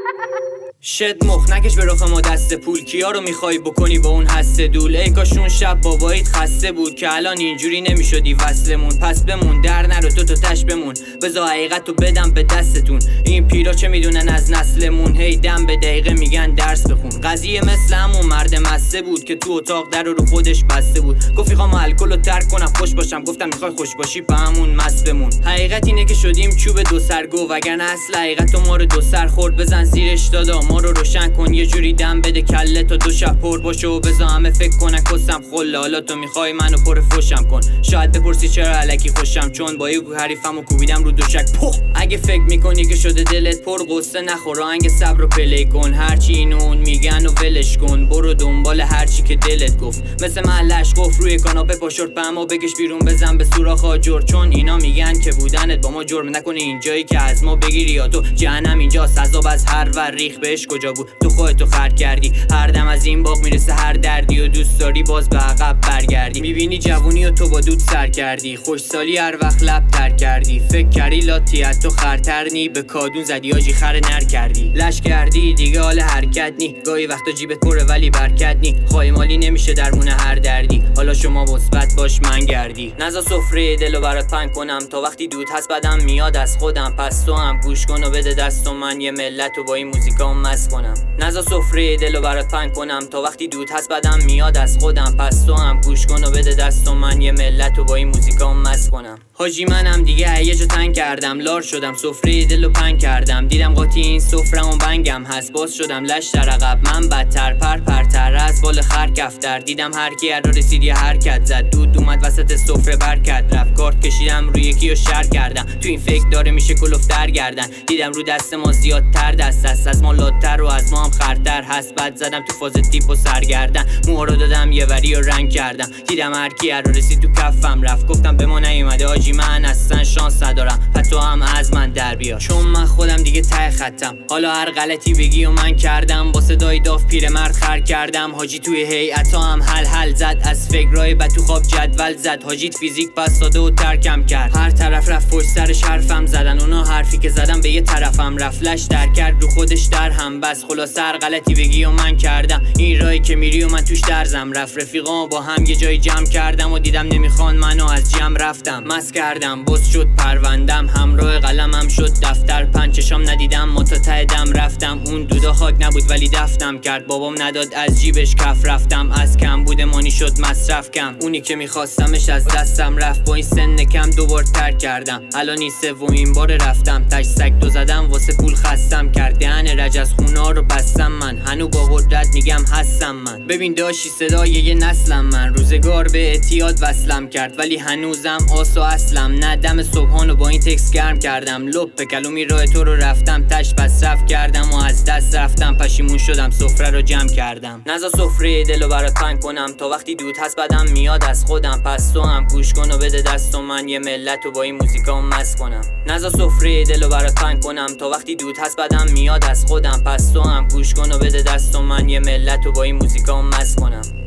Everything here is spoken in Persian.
شد مخ نکش به رخ ما دست پول، کیا رو میخوای بکنی با اون هسته دول؟ ای کاش اون شب باباییت خسته بود که الان اینجوری نمیشدی وصلمون. پس بمون در نرو تو تش بمون، بذار حقیقتو بدم به دستتون. این پیرا چه میدونن از نسلمون، هی دم به دقیقه میگن درس بخون. قضیه مثل همون مرد مسته بود که تو اتاق در رو خودش بسته بود. گفت میخوام الکلو ترک کنم خوش باشم، گفتم میخوای خوش باشی با همون مست بمون. حقیقت اینه که شدیم چوب دو سرگو، وگرنه اصل حقیقت ما رو دو سر خورد. بزن زیرش دادا ما رو روشن کن، یه جوری دم بده کله تا دو شب پر باشه و بذار همه فکر کنن کسم خله. حالا تو میخوای منو پر فوشم کن، شاید بپرسی چرا الکی خوشم، چون با یه حریفمو کوبیدم رو دوشک پخ. اگه فکر میکنی که شده دلت پر قصه نخور، آهنگ صبر رو پلی کن. هرچی اینو اون میگن و ولش کن، برو دنبال هرچی که دلت گفت. مثل من لش قف روی کاناپه با شورت پهما بکش بیرون، بزن به سوراخ آجر. چون اینا میگن که بودنت با ما جرم، نکنه اینجایی که از ما بگیری یا تو جهنم اینجاست. عذاب از هر ور ریخ بهش کجا بود، تو خودتو خرج کردی. هر دم از این باغ میرسه هر دردی و دوست داری باز به عقب برگردی. میبینی جوونی و تو با دود سر کردی، خوشسالی هر وقت لب تر کردی. فکر کردی لاتی تو خرترنی، به کادون زدی آجی خر نر کردی. لش کردی دیگه حال حرکت نی، گاهی وقتا جیبت پره ولی برکت نی. خایمالی نمیشه درمون هر دردی، حالا شما مثبت باش من گردی. نزا سفره دلو برات پنگ کنم، تا وقتی دود هست بدم میاد از خودم. پس تو هم گوش کن و بده دست و من یه ملت و با این موزیکا مست کنم. نزا سفره دلو برات پنگ کنم، تا وقتی دود هست بدم میاد از خودم. پس تو هم گوش کن و بده دست و من یه ملت و با این موزیکا مست کنم. حاجی منم دیگه یه جا تنگ کردم، لار شدم سفره دلو پنگ کردم. دیدم قاطی این سفره‌مون بنگم هست، باز شدم لش در عقب. من بدتر پرتر از بال خر کفتر. دیدم هر کی را رسید یه حرکت زد، دود اومد وسط سفره برکت رفت. کارت کشیدم روی یکی و شر کردم، تو این فکر داره میشه کلوفتر گردن. دیدم رو دست ما زیادتر دست است، از ما لاتر و از ما هم خرتر هست. بعد زدم تو فاز تیپ و سرگردن، موها رو دادم یه وری و رنگ کردم. دیدم هر کی را رسید تو کفم رفت، گفتم به ما نیومده آجی من اصلا شانس ندارم. پس تو هم از من در بیا، چون من خودم دیگه ته خطم. حالا هر غلطی بگی و من کردم، با صدای داف پیرمرد خر کردم. حاجی توی هیئتا هم حل زد، از فکرای بد تو خواب جدول زد. حاجیت فیزیک پس ساده و ترکم کرد، هر طرف رفت پشت سرش حرفم زدن. اونا حرفی که زدم به یه طرفم رفت، لش در کرد رو خودش در هم بس. خلاص هر غلطی بگی و من کردم، این راهی که میری و من توش درزم رفت. رفیقام با هم یه جای جمع کردم و دیدم نمیخوان منو از جمع رفتم. مس کردم باز شد پروندم، همراه قلمم شد دفتر. پنچشام ندیدم متته دم رفتم، اون دودا خاک نبود ولی دفتم کرد. بابام نداد از جیبش کف رفتم، از کم بوده مانی شد مصرف کم. اونی که میخواستمش از دستم رفت، با این سن کم دوبار ترک کردم. الان این سومین بار رفتم، تش سگ دو زدم واسه پول خستم کرد. دهن رجز خونا رو بستم من، هنو با قدرت میگم هستم من. ببین داشتی صدای یه نسلم من، روزگار به اعتیاد وصلم کرد ولی هنوزم آس و اصلم. ندم صبحانو با این تکس گرم کردم، لپ کلومی راه تو رو رفتم. تش پس رفت کردم و از دست رفتم، پشیمون شدم سفره رو جمع کردم. نزا سفره دلو برات پنگ کنم، تا وقتی دود هست بدم میاد از خودم. پس تو هم گوش کن و بده دست و من یه ملت و با این موزیکا مست کنم. نزا سفره دلو برات پنگ کنم، تا وقتی دود هست بدم میاد از خودم. پس تو هم گوش کن و بده دست و من یه ملت و با این موزیکا مست کنم.